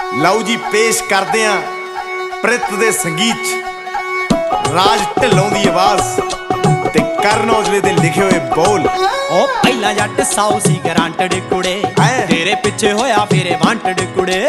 ਲਓ ਜੀ ਪੇਸ਼ ਕਰਦੇ ਆਂ ਪ੍ਰਿਤ ਦੇ ਸੰਗੀਤ ਚ ਰਾਜ ਢਿੱਲੋਂ ਦੀ ਆਵਾਜ਼ ਤੇ ਕਰਨ ਔਜਲੇ ਦੇ ਲਿਖੇ ਹੋਏ ਬੋਲ। ਉਹ ਪਹਿਲਾਂ ਜੱਟ ਸਾਊ ਸੀ ਗਰੰਟਡ ਕੁੜੇ, ਤੇਰੇ ਪਿੱਛੇ ਹੋਇਆ ਫੇਰੇ ਵਾਂਟਡ ਕੁੜੇ।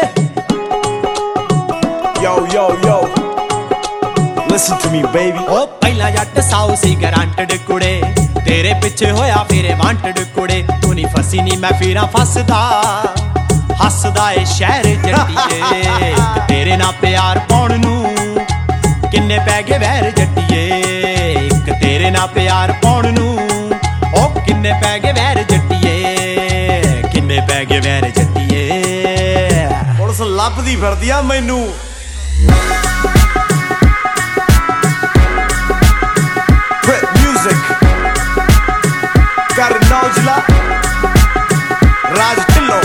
Yo, yo, yo, listen to me baby। ਉਹ ਪਹਿਲਾਂ ਜੱਟ ਸਾਊ ਸੀ ਗਰੰਟਡ ਕੁੜੇ, ਤੇਰੇ ਪਿੱਛੇ ਹੋਇਆ ਫੇਰੇ ਵਾਂਟਡ ਕੁੜੇ। ਤੂੰ ਨਹੀਂ ਫਸੀ ਨੀ ਮੈਂ ਫੇਰਾਂ ਫਸਦਾ, ਹੱਸਦਾ ਏ ਸ਼ਹਿਰ ਜੱਟੀਏ। ਤੇਰੇ ਨਾਲ ਪਿਆਰ ਪਾਉਣ ਨੂੰ ਕਿੰਨੇ ਪੈ ਗਏ ਵੈਰ ਜੱਟੀਏ। ਇੱਕ ਤੇਰੇ ਨਾਲ ਪਿਆਰ ਪਾਉਣ ਨੂੰ ਉਹ ਕਿੰਨੇ ਪੈ ਗਏ ਵੈਰ ਜੱਟੀਏ। ਕਿੰਨੇ ਪੈ ਗਏ ਵੈਰ ਜੱਟੀਏ। ਪੁਲਿਸ ਲੱਭਦੀ ਫਿਰਦੀ ਆ ਮੈਨੂੰ। Music ਕਰਨ ਔਜਲਾ, ਰਾਜ ਢਿੱਲੋਂ।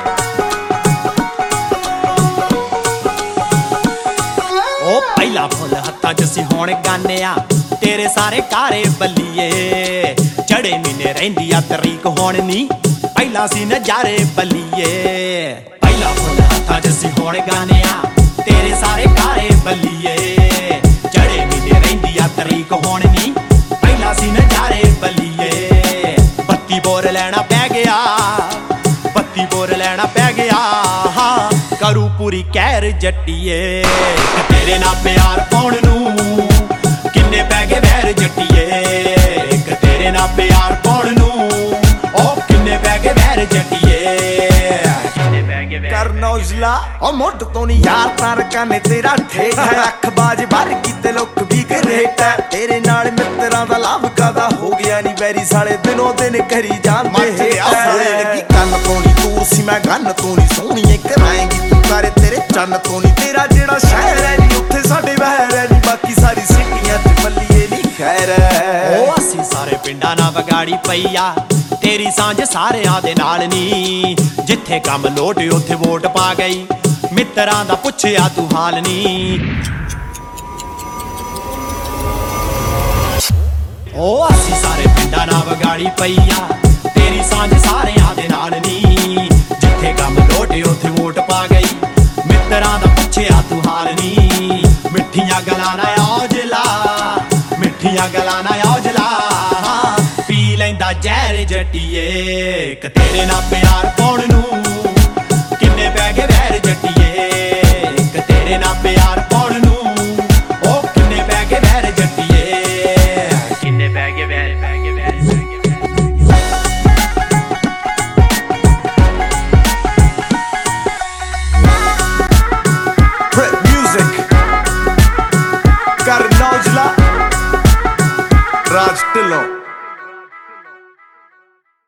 ਉਹ ਪਹਿਲਾ ਫੁੱਲ ਹੱਥਾਂ 'ਚ ਸੀ ਹੁਣ ਗਾਨਿਆ, ਤੇਰੇ ਸਾਰੇ ਕਾਰੇ ਬੱਲੀਏ। ਚੜੇ ਮਹੀਨੇ ਰਹਿੰਦੀ ਆ ਤਰੀਕ ਹੁਣ ਨੀ, ਪਹਿਲਾਂ ਸੀ ਨਜ਼ਾਰੇ ਬੱਲੀਏ। ਪਹਿਲਾ ਫੁੱਲ ਹੱਥਾਂ 'ਚ ਸੀ ਹੁਣ ਗਾਨਿਆ, ਤੇਰੇ ਸਾਰੇ ਕਾਰੇ ਬੱਲੀਏ। ਚੜੇ ਮਹੀਨੇ ਰਹਿੰਦੀ ਆ ਤਰੀਕ ਹੁਣ ਨੀ, ਪਹਿਲਾਂ ਸੀ ਨਜ਼ਾਰੇ ਬੱਲੀਏ। ਬੱਤੀ ਬੋਰ ਲੈਣਾ ਪੈ ਗਿਆ, ਬੱਤੀ ਬੋਰ ਲੈਣਾ ਪੈ ਗਿਆ। ਹਾਂ ਕਰੂ ਪੂਰੀ ਕਹਿਰ ਜੱਟੀਏ। ਤੇਰੇ ਨਾਲ ਪਿਆਰ ਪਾਉਣ ਨੂੰ ਕਿੰਨੇ ਪੈ ਗਏ ਵੈਰ ਜੱਟੀਏ। ਇੱਕ ਤੇਰੇ ਨਾਲ ਪਿਆਰ ਪਾਉਣ ਨੂੰ ਉਹ ਕਿੰਨੇ ਪੈ ਗਏ ਵੈਰ ਜੱਟੀਏ। ਕਿੰਨੇ ਪੈ ਗਏ ਵੈਰ ਕਰਨ ਔਜਲਾ। ਉਹ ਮੁੱਢ ਤੋਂ ਨੀ ਯਾਰ ਤਾਰਕਾਂ ਨੇ ਤੇਰਾ ਠੇਠ ਹੈ, ਅੱਖ ਬਾਜ ਭਰ ਕੀਤੇ ਲੋਕ ਵੀ ਗਰੇਟ ਹੈ। ਤੇਰੇ ਨਾਲ ਮਿੱਤਰਾਂ ਦਾ ਲਾਭ ਕਾਦਾ ਹੋ ਗਿਆ ਨੀ ਵੈਰੀ ਸਾਲੇ ਦਿਨੋਂ ਦਿਨ ਕਰੀ ਜਾਂਦੇ ਹੈ। ਕੰਨ ਤੋਂ ਨੀ ਦੂਰ ਸੀ ਮੈਂ ਗੰਨ ਤੋਂ ਨੀ ਸੋਹਣੀਏ ਕਰਾਏਂਗੀ ਤੂੰ ਕਰ ਤੇਰੇ ਚੰਨ ਤੋਂ ਨੀ। ਤੇਰਾ ਜਿਹੜਾ ਸ਼ਹਿਰ ਹੈ ਨੀ ਉੱਥੇ ਸਾਡੇ ਵਹਿਰ ਹੈ ਨੀ, ਬਾਕੀ ਸਾਰੀ ਸਿੱਟੀਆਂ ਤੇ ਬੱਲੀਏ ਨੀ ਖੈਰ ਹੈ। ਉਹ ਅਸੀਂ ਸਾਰੇ ਪਿੰਡਾਂ ਨਾਲ ਵਿਗਾੜੀ ਪਈ ਆ, ਤੇਰੀ ਸਾਂਝ ਸਾਰਿਆਂ ਦੇ ਨਾਲ ਨੀ। ਜਿੱਥੇ ਕੰਮ ਲੋਟ ਉੱਥੇ ਵੋਟ ਪਾ ਗਈ, ਮਿੱਤਰਾਂ ਦਾ ਪੁੱਛਿਆ ਤੂੰ ਹਾਲ ਨੀ। ਉਹ ਅਸੀਂ ਸਾਰੇ ਪਿੰਡਾਂ ਨਾਲ ਵਿਗਾੜੀ ਪਈ ਆ, ਤੇਰੀ ਸਾਂਝ ਸਾਰਿਆਂ ਦੇ ਨਾਲ ਨੀ। ਜਿੱਥੇ ਕੰਮ ਲੋਟ ਉੱਥੇ ਵੋਟ ਪਾ ਗਈ, ਮਿੱਤਰਾਂ ਦਾ ਪੁੱਛਿਆ ਤੂੰ ਹਾਲ ਨੀ। ਮਿੱਠੀਆਂ ਗੱਲਾਂ ਨਾ ਔਜਲਾ, ਮਿੱਠੀਆਂ ਗੱਲਾਂ ਨਾ ਔਜਲਾ, ਪੀ ਲੈਂਦਾ ਜ਼ਹਿਰ ਜੱਟੀਏ। ਇੱਕ ਤੇਰੇ ਨਾਲ ਪਿਆਰ ਪਾਉਣ ਨੂੰ ਕਿੰਨੇ ਪੈ ਗਏ ਵੈਰ ਜੱਟੀਏ। ਇੱਕ ਤੇਰੇ ਨਾਲ ਪਿਆਰ ਪਾਉਣ ਨੂੰ ਉਹ ਕਿੰਨੇ ਪੈ ਗਏ ਵੈਰ ਜੱਟੀਏ। ਕਿੰਨੇ ਪੈ ਗਏ ਵੈਰ, ਪੈ ਗਏ ਵੈਰ, Music ਕਰਨ ਔਜਲਾ, ਰਾਜ ਢਿੱਲੋਂ।